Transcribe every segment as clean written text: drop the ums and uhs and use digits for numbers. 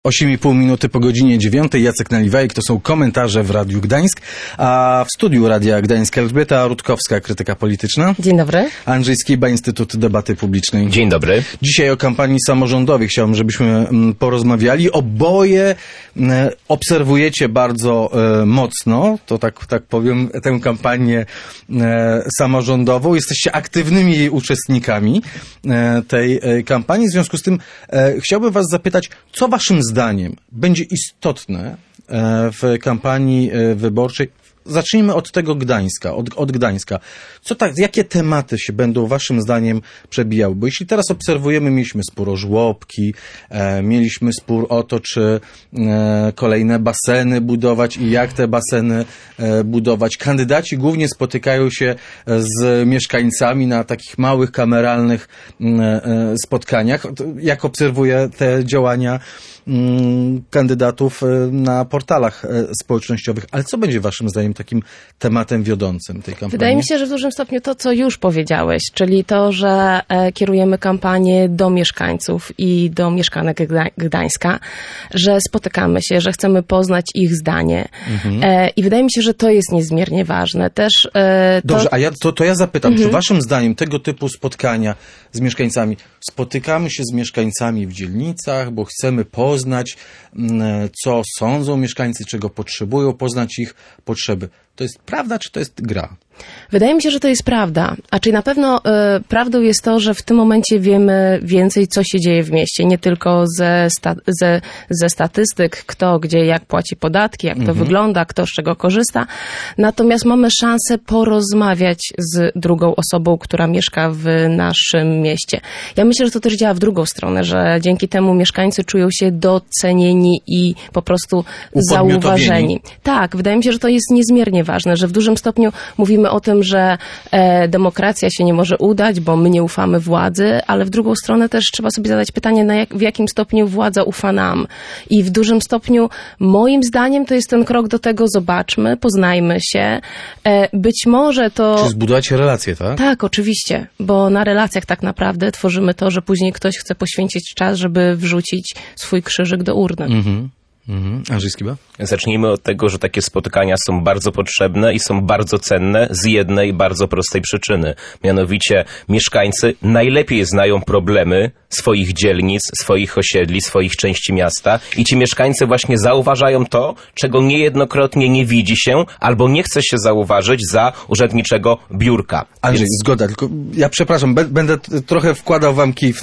8,5 minuty po godzinie 9. Jacek Naliwajek, to są komentarze w Radiu Gdańsk, a w studiu Radia Gdańsk Elżbieta Rutkowska, krytyka polityczna. Dzień dobry. Andrzej Skiba, Instytut Debaty Publicznej. Dzień dobry. Dzisiaj o kampanii samorządowej chciałbym, żebyśmy porozmawiali. Oboje obserwujecie bardzo mocno, to tak powiem, tę kampanię samorządową. Jesteście aktywnymi jej uczestnikami tej kampanii. W związku z tym chciałbym was zapytać, co waszym zdaniem będzie istotne w kampanii wyborczej? Zacznijmy od tego Gdańska, od Gdańska. Jakie tematy się będą waszym zdaniem przebijały? Bo jeśli teraz obserwujemy, mieliśmy spór o żłobki, mieliśmy spór o to, czy kolejne baseny budować i jak te baseny budować. Kandydaci głównie spotykają się z mieszkańcami na takich małych, kameralnych spotkaniach. Jak obserwuję te działania kandydatów na portalach społecznościowych. Ale co będzie waszym zdaniem takim tematem wiodącym tej kampanii? Wydaje mi się, że w dużym stopniu to, co już powiedziałeś, czyli to, że kierujemy kampanię do mieszkańców i do mieszkanek Gdańska, że spotykamy się, że chcemy poznać ich zdanie. I wydaje mi się, że to jest niezmiernie ważne. Też Dobrze, a ja zapytam, czy waszym zdaniem tego typu spotkania z mieszkańcami, spotykamy się z mieszkańcami w dzielnicach, bo chcemy poznać, co sądzą mieszkańcy, czego potrzebują, poznać ich potrzeby. To jest prawda, czy to jest gra? Wydaje mi się, że to jest prawda. A czyli na pewno prawdą jest to, że w tym momencie wiemy więcej, co się dzieje w mieście. Nie tylko ze statystyk, kto, gdzie, jak płaci podatki, jak to wygląda, kto z czego korzysta. Natomiast mamy szansę porozmawiać z drugą osobą, która mieszka w naszym mieście. Ja myślę, że to też działa w drugą stronę, że dzięki temu mieszkańcy czują się docenieni i po prostu zauważeni. Tak, wydaje mi się, że to jest niezmiernie ważne, że w dużym stopniu mówimy o tym, że demokracja się nie może udać, bo my nie ufamy władzy, ale w drugą stronę też trzeba sobie zadać pytanie, w jakim stopniu władza ufa nam. I w dużym stopniu, moim zdaniem, to jest ten krok do tego, zobaczmy, poznajmy się. Być może to... Czy zbudować relacje, tak? Tak, oczywiście, bo na relacjach tak naprawdę tworzymy to, że później ktoś chce poświęcić czas, żeby wrzucić swój krzyżyk do urny. Andrzej Skiba? Zacznijmy od tego, że takie spotkania są bardzo potrzebne i są bardzo cenne z jednej bardzo prostej przyczyny. Mianowicie mieszkańcy najlepiej znają problemy swoich dzielnic, swoich osiedli, swoich części miasta i ci mieszkańcy właśnie zauważają to, czego niejednokrotnie nie widzi się albo nie chce się zauważyć za urzędniczego biurka. Andrzej, zgoda, tylko ja przepraszam, będę trochę wkładał wam kij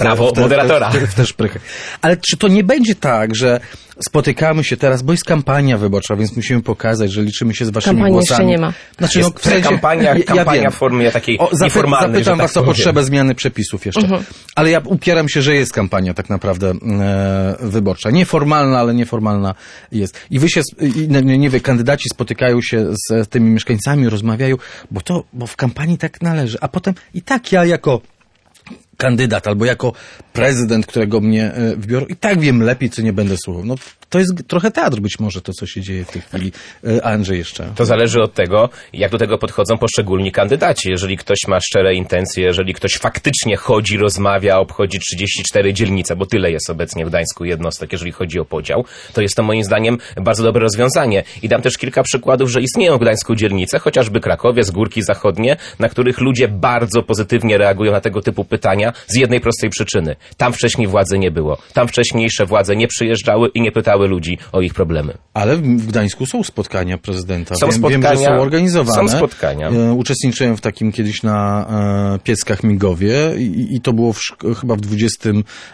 w tę szprychę. Ale czy to nie będzie tak, że spotykamy się teraz, bo jest kampania wyborcza, więc musimy pokazać, że liczymy się z waszymi Kampanii głosami. jeszcze nie ma. Znaczy, kampania w formie takiej nieformalnej. Zapytam was o potrzebę zmiany przepisów jeszcze. Ale ja upieram się, że jest kampania tak naprawdę wyborcza. Nieformalna, ale nieformalna jest. I wy się, kandydaci spotykają się z tymi mieszkańcami, rozmawiają, bo w kampanii tak należy. A potem i tak ja jako kandydat albo jako prezydent, którego mnie wybiorą, i tak wiem lepiej, co nie będę słuchał. No, to jest trochę teatr być może to, co się dzieje w tej chwili. Andrzej jeszcze. To zależy od tego, jak do tego podchodzą poszczególni kandydaci. Jeżeli ktoś ma szczere intencje, jeżeli ktoś faktycznie chodzi, rozmawia, obchodzi 34 dzielnice, bo tyle jest obecnie w Gdańsku jednostek, jeżeli chodzi o podział, to jest to moim zdaniem bardzo dobre rozwiązanie. I dam też kilka przykładów, że istnieją w Gdańsku dzielnice, chociażby Krakowiec, Górki Zachodnie, na których ludzie bardzo pozytywnie reagują na tego typu pytania z jednej prostej przyczyny. Tam wcześniej władzy nie było. Tam wcześniejsze władze nie przyjeżdżały i nie pytały ludzi o ich problemy. Ale w Gdańsku są spotkania prezydenta. Wiem, że są organizowane. Są spotkania. Uczestniczyłem w takim kiedyś na Pieckach Migowie i to było chyba w 20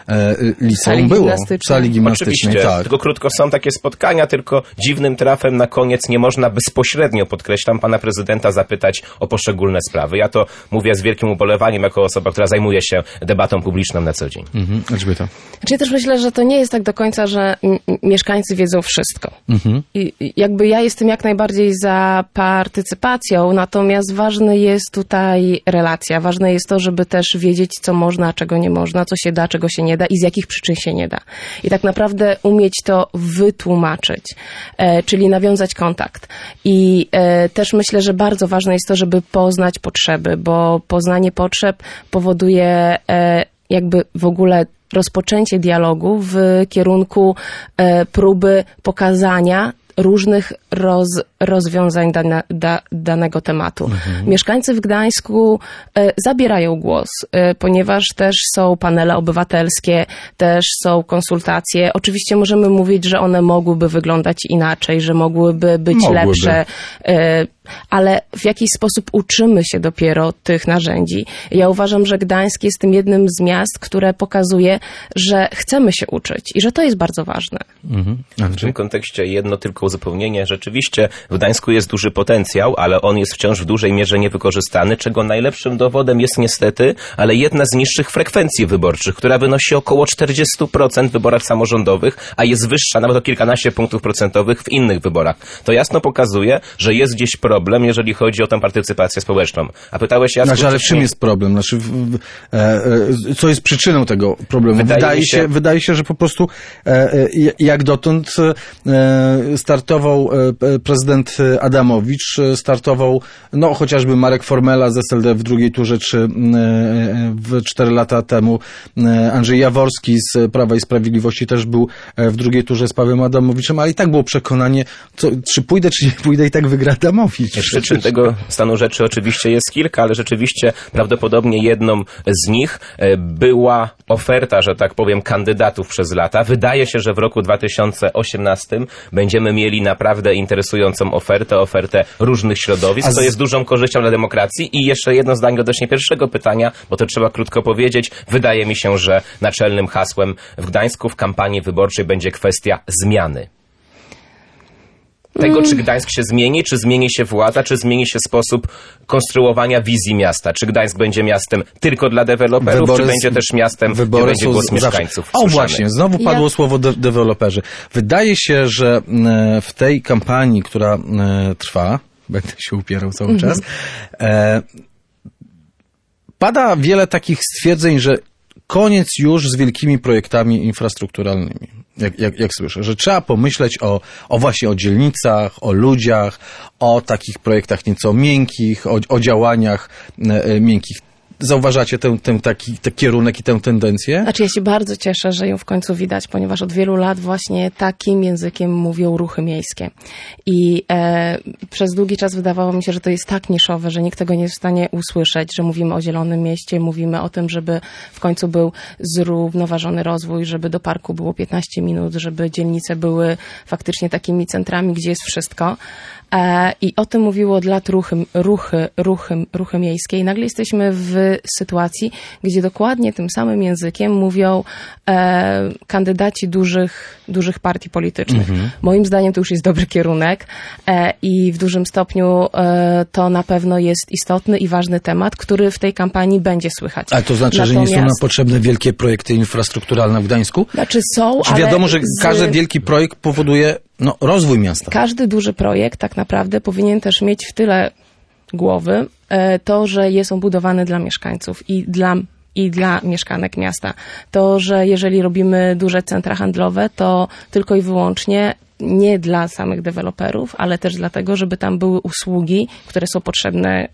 liceum było. W sali gimnastycznej. Oczywiście, tak. Tylko krótko są takie spotkania, tylko dziwnym trafem na koniec nie można bezpośrednio, podkreślam, pana prezydenta zapytać o poszczególne sprawy. Ja to mówię z wielkim ubolewaniem jako osoba, która zajmuje się debatą publiczną na co dzień. Elżbieta. Ja też myślę, że to nie jest tak do końca, że mieszkańcy wiedzą wszystko. I jakby ja jestem jak najbardziej za partycypacją, natomiast ważne jest tutaj relacja. Ważne jest to, żeby też wiedzieć, co można, a czego nie można, co się da, czego się nie da i z jakich przyczyn się nie da. I tak naprawdę umieć to wytłumaczyć, czyli nawiązać kontakt. I też myślę, że bardzo ważne jest to, żeby poznać potrzeby, bo poznanie potrzeb powoduje jakby w ogóle rozpoczęcie dialogu w kierunku próby pokazania różnych rozwiązań danego tematu. Mieszkańcy w Gdańsku zabierają głos, ponieważ też są panele obywatelskie, też są konsultacje. Oczywiście możemy mówić, że one mogłyby wyglądać inaczej, że mogłyby być lepsze, ale w jakiś sposób uczymy się dopiero tych narzędzi. Ja uważam, że Gdańsk jest tym jednym z miast, które pokazuje, że chcemy się uczyć i że to jest bardzo ważne. W tym kontekście jedno tylko uzupełnienie. Rzeczywiście w Gdańsku jest duży potencjał, ale on jest wciąż w dużej mierze niewykorzystany, czego najlepszym dowodem jest niestety, ale jedna z niższych frekwencji wyborczych, która wynosi około 40% w wyborach samorządowych, a jest wyższa nawet o kilkanaście punktów procentowych w innych wyborach. To jasno pokazuje, że jest gdzieś problem, jeżeli chodzi o tę partycypację społeczną. A pytałeś, Jacku, ale w czym jest problem? Co jest przyczyną tego problemu? Wydaje się, że po prostu jak dotąd startował prezydent Adamowicz, startował chociażby Marek Formela z SLD w drugiej turze, czy 4 lata temu Andrzej Jaworski z Prawa i Sprawiedliwości też był w drugiej turze z Pawłem Adamowiczem, ale i tak było przekonanie, czy pójdę, czy nie pójdę, i tak wygra Adamowicz. Przyczyn tego stanu rzeczy oczywiście jest kilka, ale rzeczywiście prawdopodobnie jedną z nich była oferta, że tak powiem, kandydatów przez lata. Wydaje się, że w roku 2018 będziemy mieli naprawdę interesującą ofertę różnych środowisk, co jest dużą korzyścią dla demokracji. I jeszcze jedno zdanie odnośnie pierwszego pytania, bo to trzeba krótko powiedzieć. Wydaje mi się, że naczelnym hasłem w Gdańsku w kampanii wyborczej będzie kwestia zmiany. Tego, czy Gdańsk się zmieni, czy zmieni się władza, czy zmieni się sposób konstruowania wizji miasta. Czy Gdańsk będzie miastem tylko dla deweloperów, czy będzie też miastem, gdzie będzie głos mieszkańców słyszany. Właśnie, znowu padło słowo deweloperzy. Wydaje się, że w tej kampanii, która trwa, będę się upierał cały czas, pada wiele takich stwierdzeń, że koniec już z wielkimi projektami infrastrukturalnymi. Jak słyszę, że trzeba pomyśleć właśnie o dzielnicach, o ludziach, o takich projektach nieco miękkich, o działaniach miękkich. Zauważacie ten taki kierunek i tę tendencję? Znaczy, ja się bardzo cieszę, że ją w końcu widać, ponieważ od wielu lat właśnie takim językiem mówią ruchy miejskie. I przez długi czas wydawało mi się, że to jest tak niszowe, że nikt tego nie jest w stanie usłyszeć, że mówimy o zielonym mieście, mówimy o tym, żeby w końcu był zrównoważony rozwój, żeby do parku było 15 minut, żeby dzielnice były faktycznie takimi centrami, gdzie jest wszystko. I o tym mówiło od lat ruchy miejskie. I nagle jesteśmy w sytuacji, gdzie dokładnie tym samym językiem mówią kandydaci dużych partii politycznych. Moim zdaniem to już jest dobry kierunek i w dużym stopniu to na pewno jest istotny i ważny temat, który w tej kampanii będzie słychać. Ale to znaczy, że nie są nam potrzebne wielkie projekty infrastrukturalne w Gdańsku? Znaczy są, ale wiadomo, że każdy wielki projekt powoduje rozwój miasta. Każdy duży projekt tak naprawdę powinien też mieć w tyle głowy to, że jest on budowany dla mieszkańców i dla mieszkanek miasta. To, że jeżeli robimy duże centra handlowe, to tylko i wyłącznie nie dla samych deweloperów, ale też dlatego, żeby tam były usługi, które są potrzebne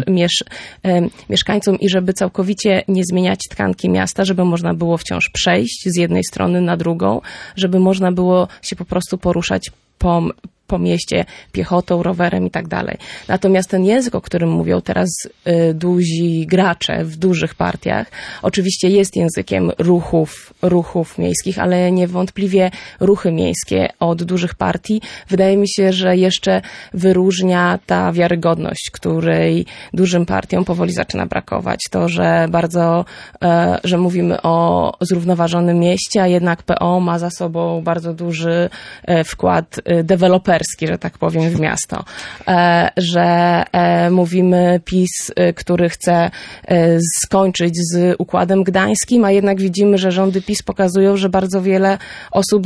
mieszkańcom i żeby całkowicie nie zmieniać tkanki miasta, żeby można było wciąż przejść z jednej strony na drugą, żeby można było się po prostu poruszać po mieście piechotą, rowerem i tak dalej. Natomiast ten język, o którym mówią teraz duzi gracze w dużych partiach, oczywiście jest językiem ruchów miejskich, ale niewątpliwie ruchy miejskie od dużych partii wydaje mi się, że jeszcze wyróżnia ta wiarygodność, której dużym partiom powoli zaczyna brakować. To, że że mówimy o zrównoważonym mieście, a jednak PO ma za sobą bardzo duży wkład deweloperski, że tak powiem, w miasto. Że mówimy PiS, który chce skończyć z Układem Gdańskim, a jednak widzimy, że rządy PiS pokazują, że bardzo wiele osób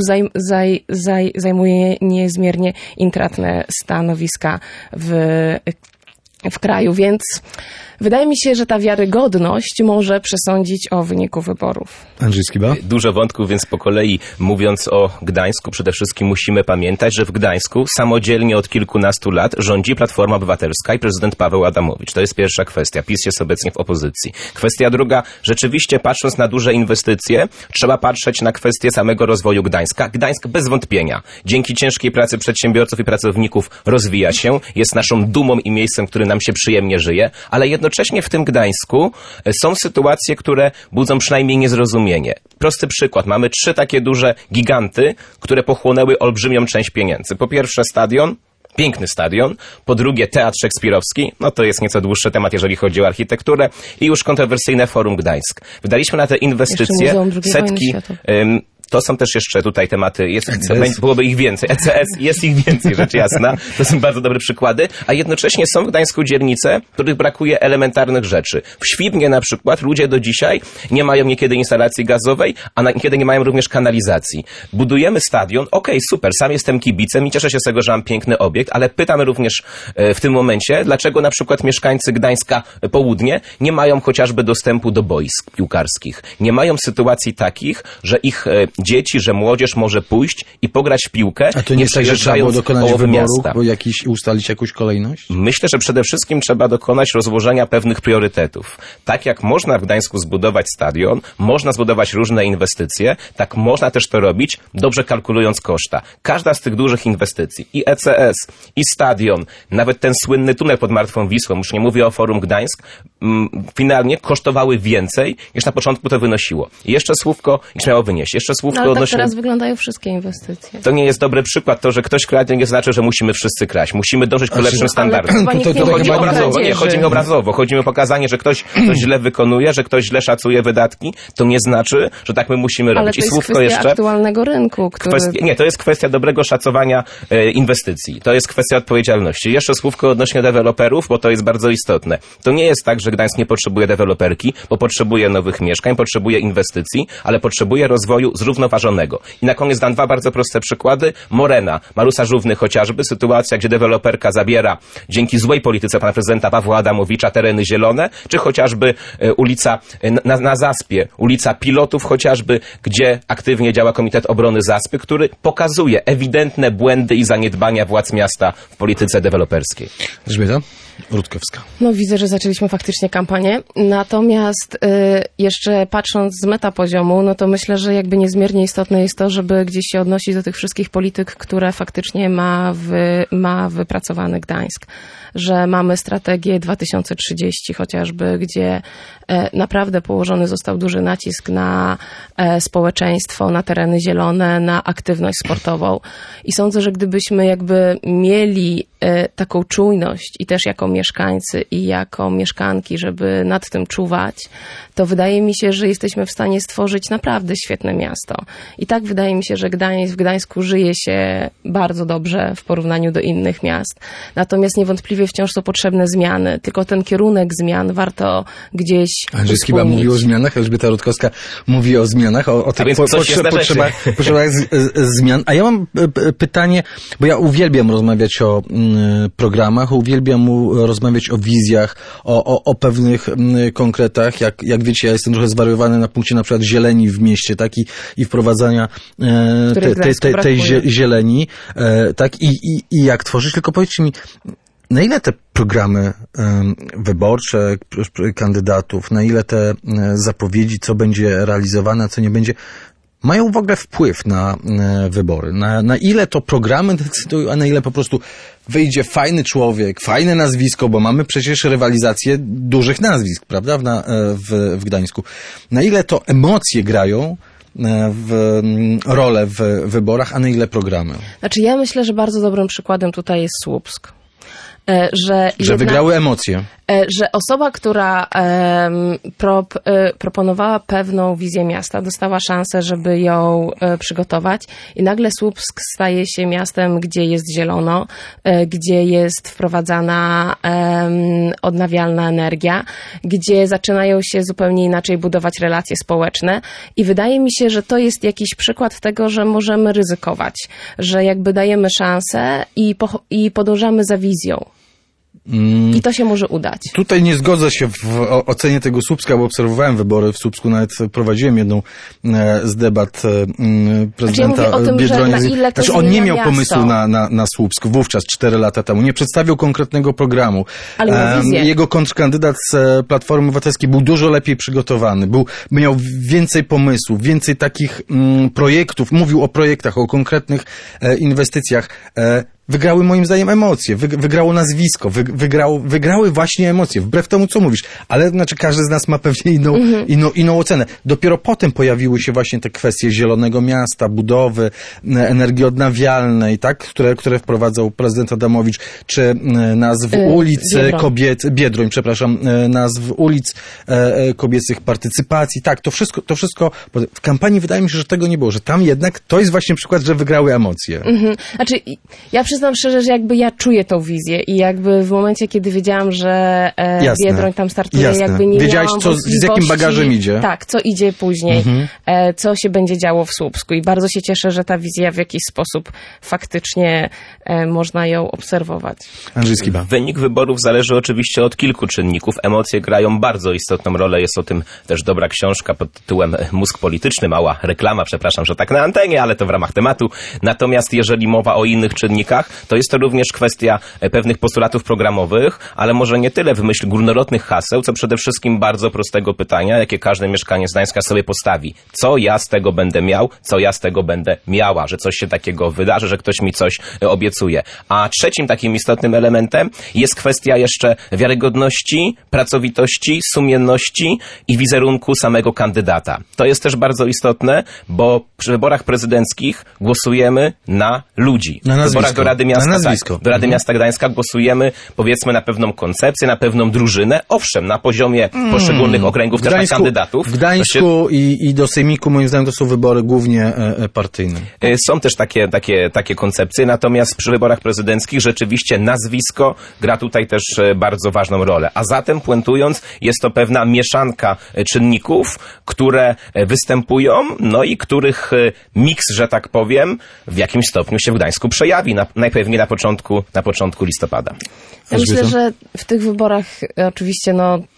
zajmuje niezmiernie intratne stanowiska w w kraju, więc wydaje mi się, że ta wiarygodność może przesądzić o wyniku wyborów. Andrzej Skiba? Dużo wątków, więc po kolei mówiąc o Gdańsku, przede wszystkim musimy pamiętać, że w Gdańsku samodzielnie od kilkunastu lat rządzi Platforma Obywatelska i prezydent Paweł Adamowicz. To jest pierwsza kwestia. PiS jest obecnie w opozycji. Kwestia druga, rzeczywiście patrząc na duże inwestycje, trzeba patrzeć na kwestię samego rozwoju Gdańska. Gdańsk bez wątpienia, dzięki ciężkiej pracy przedsiębiorców i pracowników rozwija się, jest naszą dumą i miejscem, w którym nam się przyjemnie żyje, ale jednocześnie w tym Gdańsku są sytuacje, które budzą przynajmniej niezrozumienie. Prosty przykład. Mamy 3 takie duże giganty, które pochłonęły olbrzymią część pieniędzy. Po pierwsze stadion, piękny stadion. Po drugie teatr szekspirowski. No to jest nieco dłuższy temat, jeżeli chodzi o architekturę. I już kontrowersyjne Forum Gdańsk. Wydaliśmy na te inwestycje setki... To są też jeszcze tutaj tematy, byłoby ich więcej. ECS, jest ich więcej, rzecz jasna. To są bardzo dobre przykłady. A jednocześnie są w Gdańsku dzielnice, których brakuje elementarnych rzeczy. W Świdnie na przykład ludzie do dzisiaj nie mają niekiedy instalacji gazowej, a niekiedy nie mają również kanalizacji. Budujemy stadion, okej, super, sam jestem kibicem i cieszę się z tego, że mam piękny obiekt, ale pytam również w tym momencie, dlaczego na przykład mieszkańcy Gdańska Południe nie mają chociażby dostępu do boisk piłkarskich. Nie mają sytuacji takich, że ich dzieci, że młodzież może pójść i pograć w piłkę. A to nie jest tak, że trzeba było dokonać wyboru, bo ustalić jakąś kolejność? Myślę, że przede wszystkim trzeba dokonać rozłożenia pewnych priorytetów. Tak jak można w Gdańsku zbudować stadion, można zbudować różne inwestycje, tak można też to robić, dobrze kalkulując koszta. Każda z tych dużych inwestycji, i ECS, i stadion, nawet ten słynny tunel pod Martwą Wisłą, już nie mówię o Forum Gdańsk, finalnie kosztowały więcej, niż na początku to wynosiło. I jeszcze słówko, niż miało wynieść. Jeszcze słówko no, ale odnośnie... tak teraz wyglądają wszystkie inwestycje. To nie jest dobry przykład. To, że ktoś kradnie, nie znaczy, że musimy wszyscy kraść. Musimy dążyć ku lepszym standardom. Chodzi obrazowo. Nie, chodzi mi obrazowo. Chodzi mi o pokazanie, że ktoś coś źle wykonuje, że ktoś źle szacuje wydatki. To nie znaczy, że tak my musimy robić. Ale to jest kwestia aktualnego rynku, który... Nie, to jest kwestia dobrego szacowania inwestycji. To jest kwestia odpowiedzialności. Jeszcze słówko odnośnie deweloperów, bo to jest bardzo istotne. To nie jest tak, że Gdańsk nie potrzebuje deweloperki, bo potrzebuje nowych mieszkań, potrzebuje inwestycji, ale potrzebuje rozwoju zrównoważonego. I na koniec dam 2 bardzo proste przykłady. Morena, Marusa Żówny chociażby, sytuacja, gdzie deweloperka zabiera dzięki złej polityce pana prezydenta Pawła Adamowicza tereny zielone, czy chociażby ulica na Zaspie, ulica Pilotów chociażby, gdzie aktywnie działa Komitet Obrony Zaspy, który pokazuje ewidentne błędy i zaniedbania władz miasta w polityce deweloperskiej. Elżbieta Rutkowska. No widzę, że zaczęliśmy faktycznie kampanię. Natomiast jeszcze patrząc z metapoziomu, no to myślę, że jakby niezmiernie istotne jest to, żeby gdzieś się odnosić do tych wszystkich polityk, które faktycznie ma wypracowany Gdańsk. Że mamy strategię 2030 chociażby, gdzie naprawdę położony został duży nacisk na społeczeństwo, na tereny zielone, na aktywność sportową. I sądzę, że gdybyśmy jakby mieli taką czujność i też jako mieszkańcy i jako mieszkanki, żeby nad tym czuwać, to wydaje mi się, że jesteśmy w stanie stworzyć naprawdę świetne miasto. I tak wydaje mi się, że w Gdańsku żyje się bardzo dobrze w porównaniu do innych miast. Natomiast niewątpliwie wciąż są potrzebne zmiany, tylko ten kierunek zmian warto gdzieś Andrzej Skiba mówił o zmianach, Elżbieta Rutkowska mówi o zmianach, o tych potrzebach zmian. A ja mam pytanie, bo ja uwielbiam rozmawiać o programach, uwielbiam rozmawiać o wizjach, o pewnych konkretach. Jak wiecie, ja jestem trochę zwariowany na punkcie na przykład zieleni w mieście, tak, i wprowadzania tej zieleni, tak, i jak tworzyć, tylko powiedzcie mi, na ile te programy wyborcze kandydatów, na ile te zapowiedzi, co będzie realizowane, a co nie będzie, mają w ogóle wpływ na wybory? Na ile to programy decydują, a na ile po prostu wyjdzie fajny człowiek, fajne nazwisko, bo mamy przecież rywalizację dużych nazwisk, prawda, w Gdańsku. Na ile to emocje grają rolę w wyborach, a na ile programy? Znaczy ja myślę, że bardzo dobrym przykładem tutaj jest Słupsk. Że wygrały emocje. Że osoba, która proponowała pewną wizję miasta, dostała szansę, żeby ją przygotować i nagle Słupsk staje się miastem, gdzie jest zielono, gdzie jest wprowadzana odnawialna energia, gdzie zaczynają się zupełnie inaczej budować relacje społeczne i wydaje mi się, że to jest jakiś przykład tego, że możemy ryzykować, że jakby dajemy szansę i podążamy za wizją. I to się może udać. Tutaj nie zgodzę się w ocenie tego Słupska, bo obserwowałem wybory w Słupsku, nawet prowadziłem jedną z debat prezydenta ja mówię o tym, Biedronia. że na ile to Znaczy on nie miał zmienia pomysłu miasto. na Słupsk wówczas, 4 lata temu. Nie przedstawił konkretnego programu. Ale miał wizję. Jego kontrkandydat z Platformy Obywatelskiej był dużo lepiej przygotowany. Miał więcej pomysłów, więcej takich projektów. Mówił o projektach, o konkretnych inwestycjach. Wygrały moim zdaniem emocje, wygrało nazwisko, wygrały właśnie emocje, wbrew temu, co mówisz. Ale znaczy każdy z nas ma pewnie inną ocenę. Dopiero potem pojawiły się właśnie te kwestie zielonego miasta, budowy, energii odnawialnej, tak, które wprowadzał prezydent Adamowicz, czy nazw ulic Biedroń, przepraszam, nazw ulic kobiecych, partycypacji, tak, to wszystko w kampanii wydaje mi się, że tego nie było, że tam jednak to jest właśnie przykład, że wygrały emocje. Znaczy, ja przyznam szczerze, że jakby ja czuję tą wizję i jakby w momencie, kiedy wiedziałam, że Biedroń tam startuje, jakby nie wiedziałaś, miałam z jakim bagażem idzie. Tak, co idzie później, co się będzie działo w Słupsku i bardzo się cieszę, że ta wizja w jakiś sposób faktycznie można ją obserwować. Andrzej Skiba. Wynik wyborów zależy oczywiście od kilku czynników. Emocje grają bardzo istotną rolę. Jest o tym też dobra książka pod tytułem Mózg polityczny. Mała reklama, przepraszam, że tak na antenie, ale to w ramach tematu. Natomiast jeżeli mowa o innych czynnikach, to jest to również kwestia pewnych postulatów programowych, ale może nie tyle w myśl górnolotnych haseł, co przede wszystkim bardzo prostego pytania, jakie każdy mieszkaniec Gdańska sobie postawi. Co ja z tego będę miał, co ja z tego będę miała, że coś się takiego wydarzy, że ktoś mi coś obiecuje. A trzecim takim istotnym elementem jest kwestia jeszcze wiarygodności, pracowitości, sumienności i wizerunku samego kandydata. To jest też bardzo istotne, bo przy wyborach prezydenckich głosujemy na ludzi. Na nazwisko. W wyborach do Rady Miasta, na nazwisko. Tak, do Rady Miasta Gdańska głosujemy, powiedzmy, na pewną koncepcję, na pewną drużynę. Owszem, na poziomie poszczególnych okręgów też na kandydatów. W Gdańsku i do Sejmiku, moim zdaniem, to są wybory głównie partyjne. Są też takie koncepcje, natomiast przy wyborach prezydenckich rzeczywiście nazwisko gra tutaj też bardzo ważną rolę. A zatem, puentując, jest to pewna mieszanka czynników, które występują, no i których miks, że tak powiem, w jakimś stopniu się w Gdańsku przejawi, najpewniej na początku listopada. Ja myślę, że w tych wyborach oczywiście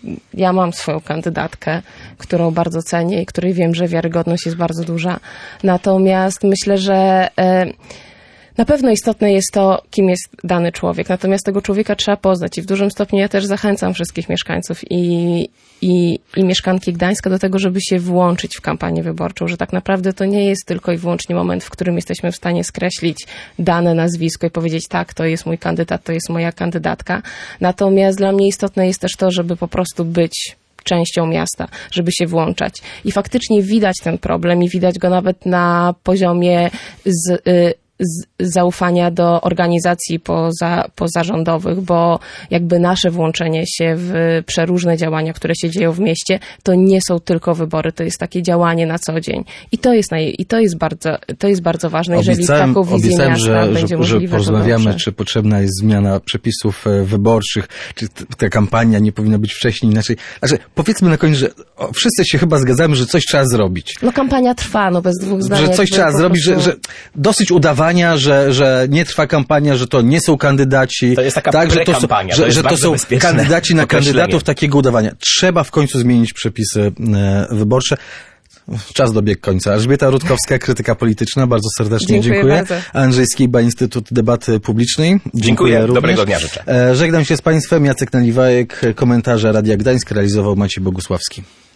ja mam swoją kandydatkę, którą bardzo cenię i której wiem, że wiarygodność jest bardzo duża. Natomiast myślę, że na pewno istotne jest to, kim jest dany człowiek. Natomiast tego człowieka trzeba poznać i w dużym stopniu ja też zachęcam wszystkich mieszkańców i mieszkanki Gdańska do tego, żeby się włączyć w kampanię wyborczą, że tak naprawdę to nie jest tylko i wyłącznie moment, w którym jesteśmy w stanie skreślić dane nazwisko i powiedzieć tak, to jest mój kandydat, to jest moja kandydatka. Natomiast dla mnie istotne jest też to, żeby po prostu być częścią miasta, żeby się włączać. I faktycznie widać ten problem i widać go nawet na poziomie zaufania do organizacji pozarządowych, bo jakby nasze włączenie się w przeróżne działania, które się dzieją w mieście, to nie są tylko wybory, to jest takie działanie na co dzień. I to jest bardzo ważne, jeżeli taką wizję miasta będzie możliwe. Że porozmawiamy, czy potrzebna jest zmiana przepisów wyborczych, czy ta kampania nie powinna być wcześniej, inaczej. Znaczy, powiedzmy na koniec, że wszyscy się chyba zgadzamy, że coś trzeba zrobić. Kampania trwa, bez dwóch zdań. Że coś trzeba zrobić, że dosyć udawania, że nie trwa kampania, że to nie są kandydaci. To jest taka prekampania, że to są kandydaci na kandydatów, takiego udawania. Trzeba w końcu zmienić przepisy wyborcze. Czas dobiegł końca. Elżbieta Rutkowska, krytyka polityczna. Bardzo serdecznie dziękuję. Bardzo. Andrzej Skiba, Instytut Debaty Publicznej. Dziękuję również. Dobrego dnia życzę. Żegnam się z Państwem. Jacek Naliwajek, komentarze Radia Gdańsk realizował Maciej Bogusławski.